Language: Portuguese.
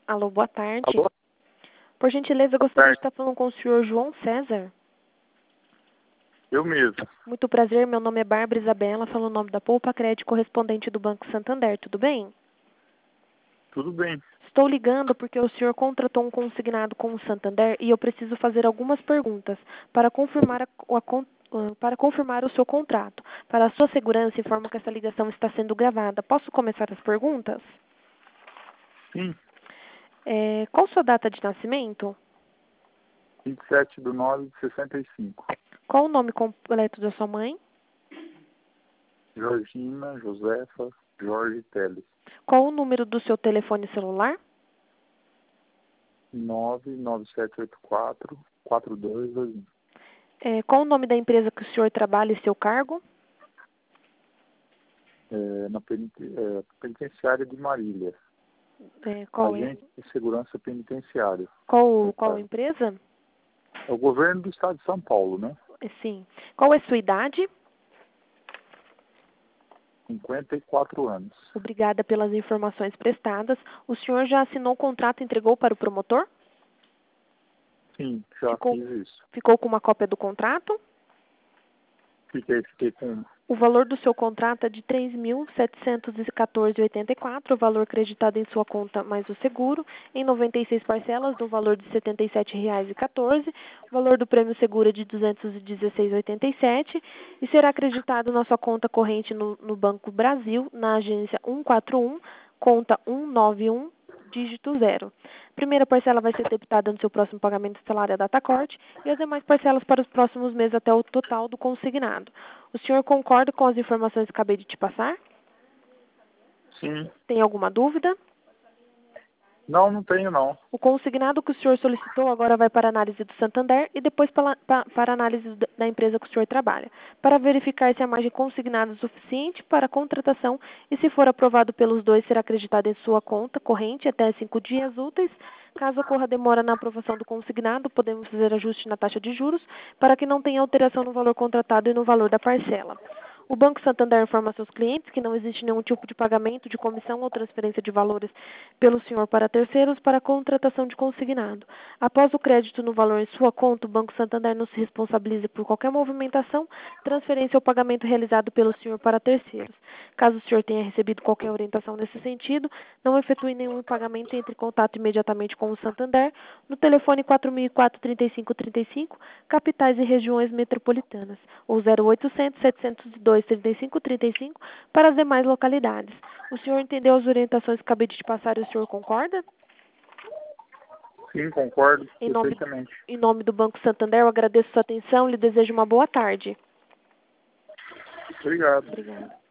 Alô, boa tarde. Alô? Por gentileza, eu gostaria de estar falando com o senhor João César. Eu mesmo. Muito prazer, meu nome é Bárbara Isabela, falo o nome da Poupa Crédito, correspondente do Banco Santander, tudo bem? Tudo bem. Estou ligando porque o senhor contratou um consignado com o Santander e eu preciso fazer algumas perguntas para confirmar para confirmar o seu contrato. Para a sua segurança, informo que essa ligação está sendo gravada. Posso começar as perguntas? Sim. Qual sua data de nascimento? 27/9/65. Qual o nome completo da sua mãe? Georgina Josefa Jorge Teles. Qual o número do seu telefone celular? 99784-4221. Qual o nome da empresa que o senhor trabalha e seu cargo? Na penitenciária de Marília. Qual Agente de segurança penitenciária. Qual empresa? É o governo do estado de São Paulo, né? Sim. Qual é a sua idade? 54 anos. Obrigada pelas informações prestadas. O senhor já assinou o contrato e entregou para o promotor? Sim, já fiz isso. Ficou com uma cópia do contrato? Fiquei com... O valor do seu contrato é de R$ 3.714,84, o valor acreditado em sua conta mais o seguro, em 96 parcelas, no valor de R$ 77,14. O valor do prêmio seguro é de R$ 216,87 e será acreditado na sua conta corrente no Banco Brasil, na agência 141, conta 191, dígito 0. Primeira parcela vai ser debitada no seu próximo pagamento estelar à data corte e as demais parcelas para os próximos meses até o total do consignado. O senhor concorda com as informações que acabei de te passar? Sim. Tem alguma dúvida? Não tenho não. O consignado que o senhor solicitou agora vai para a análise do Santander e depois para a análise da empresa que o senhor trabalha, para verificar se a margem consignada é suficiente para a contratação e, se for aprovado pelos dois, será acreditado em sua conta corrente até 5 dias úteis. Caso ocorra demora na aprovação do consignado, podemos fazer ajuste na taxa de juros para que não tenha alteração no valor contratado e no valor da parcela. O Banco Santander informa a seus clientes que não existe nenhum tipo de pagamento de comissão ou transferência de valores pelo senhor para terceiros para a contratação de consignado. Após o crédito no valor em sua conta, o Banco Santander não se responsabiliza por qualquer movimentação, transferência ou pagamento realizado pelo senhor para terceiros. Caso o senhor tenha recebido qualquer orientação nesse sentido, não efetue nenhum pagamento e entre em contato imediatamente com o Santander no telefone 4004-3535, capitais e regiões metropolitanas, ou 0800-702-3535 para as demais localidades. O senhor entendeu as orientações que acabei de te passar e o senhor concorda? Sim, concordo perfeitamente. Em nome do Banco Santander, eu agradeço sua atenção e lhe desejo uma boa tarde. Obrigado. Obrigada.